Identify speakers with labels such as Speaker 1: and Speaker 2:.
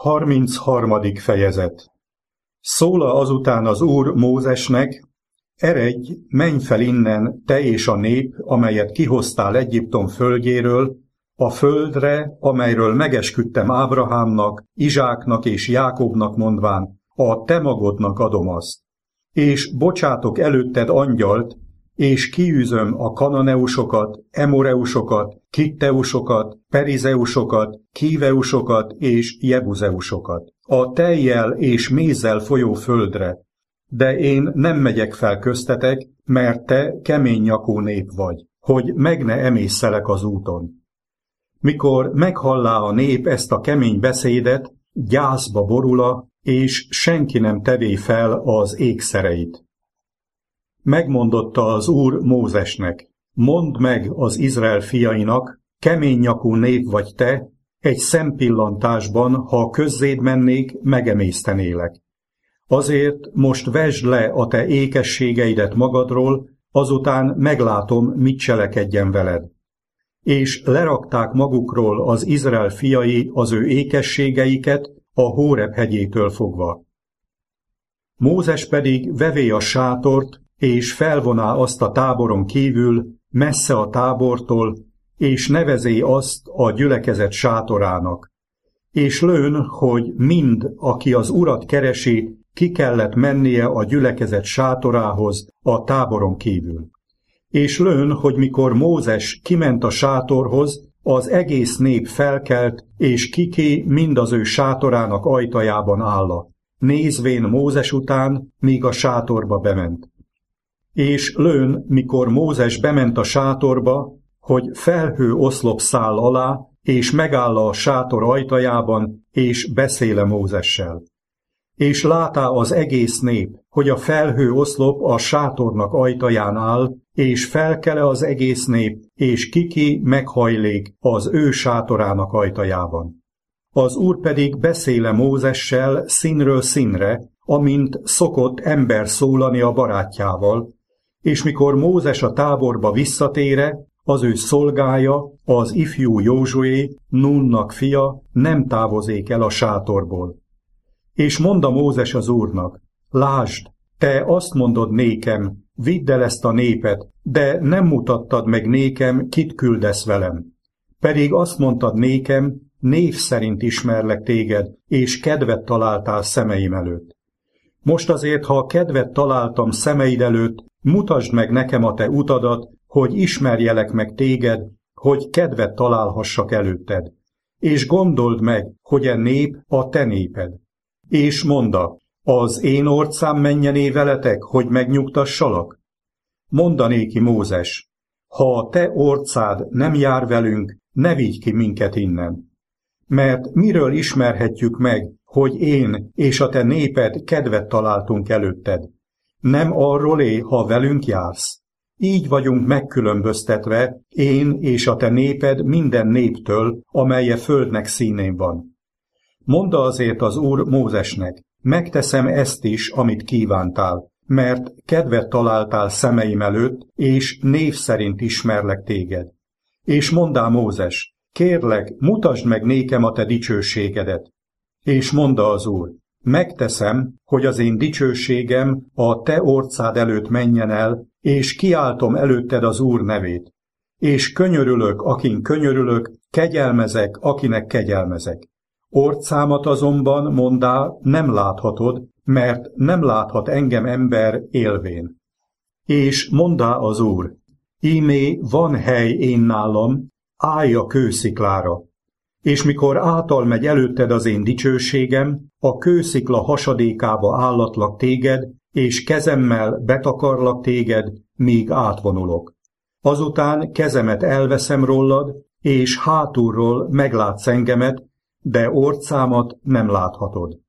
Speaker 1: 33. fejezet. Szóla azután az Úr Mózesnek: eredj, menj fel innen, te és a nép, amelyet kihoztál Egyiptom földjéről, a földre, amelyről megesküdtem Ábrahámnak, Izsáknak és Jákobnak mondván, a te magodnak adom azt. És bocsátok előtted angyalt, és kiűzöm a kananeusokat, emoreusokat, kitteusokat, perizeusokat, kíveusokat és jebuzeusokat a tejjel és mézzel folyó földre, de én nem megyek fel köztetek, mert te kemény nyakú nép vagy, hogy meg ne emészelek az úton. Mikor meghallá a nép ezt a kemény beszédet, gyászba borula, és senki nem tevé fel az ékszereit. Megmondotta az Úr Mózesnek: mondd meg az Izrael fiainak, kemény nyakú nép vagy te, egy szempillantásban, ha közzéd mennék, megemésztenélek. Azért most vesd le a te ékességeidet magadról, azután meglátom, mit cselekedjen veled. És lerakták magukról az Izrael fiai az ő ékességeiket a Hóreb hegyétől fogva. Mózes pedig vevé a sátort, és felvoná azt a táboron kívül, messze a tábortól, és nevezé azt a gyülekezet sátorának. És lőn, hogy mind, aki az Urat keresi, ki kellett mennie a gyülekezet sátorához a táboron kívül. És lőn, hogy mikor Mózes kiment a sátorhoz, az egész nép felkelt, és kiki mind az ő sátorának ajtajában álla, nézvén Mózes után, míg a sátorba bement. És lőn, mikor Mózes bement a sátorba, hogy felhő oszlop száll alá, és megáll a sátor ajtajában, és beszéle Mózessel. És látá az egész nép, hogy a felhő oszlop a sátornak ajtaján áll, és felkele az egész nép, és kiki meghajlék az ő sátorának ajtajában. Az Úr pedig beszéle Mózessel színről színre, amint szokott ember szólani a barátjával, és mikor Mózes a táborba visszatére, az ő szolgája, az ifjú Józsué, Nunnak fia, nem távozék el a sátorból. És mondta Mózes az Úrnak: lásd, te azt mondod nékem, vidd el ezt a népet, de nem mutattad meg nékem, kit küldesz velem. Pedig azt mondtad nékem, név szerint ismerlek téged, és kedvet találtál szemeim előtt. Most azért, ha kedvet találtam szemeid előtt, mutasd meg nekem a te utadat, hogy ismerjelek meg téged, hogy kedvet találhassak előtted. És gondold meg, hogy a nép a te néped. És monda: az én orcám menjené veletek, hogy megnyugtassalak? Mondanéki Mózes: ha a te orcád nem jár velünk, ne vigy ki minket innen. Mert miről ismerhetjük meg, hogy én és a te néped kedvet találtunk előtted? Nem arról ha velünk jársz? Így vagyunk megkülönböztetve, én és a te néped minden néptől, amelye földnek színén van. Mondta azért az Úr Mózesnek: megteszem ezt is, amit kívántál, mert kedvet találtál szemeim előtt, és név szerint ismerlek téged. És mondá Mózes: kérlek, mutasd meg nékem a te dicsőségedet. És mondta az Úr: megteszem, hogy az én dicsőségem a te orcád előtt menjen el, és kiáltom előtted az Úr nevét. És könyörülök, akin könyörülök, kegyelmezek, akinek kegyelmezek. Orcámat azonban, mondá, nem láthatod, mert nem láthat engem ember élvén. És mondá az Úr: ímé van hely én nálam, állj a kősziklára. És mikor átal megy előtted az én dicsőségem, a kőszikla hasadékába állatlak téged, és kezemmel betakarlak téged, míg átvonulok. Azután kezemet elveszem rólad, és hátulról meglátsz engemet, de orcámat nem láthatod.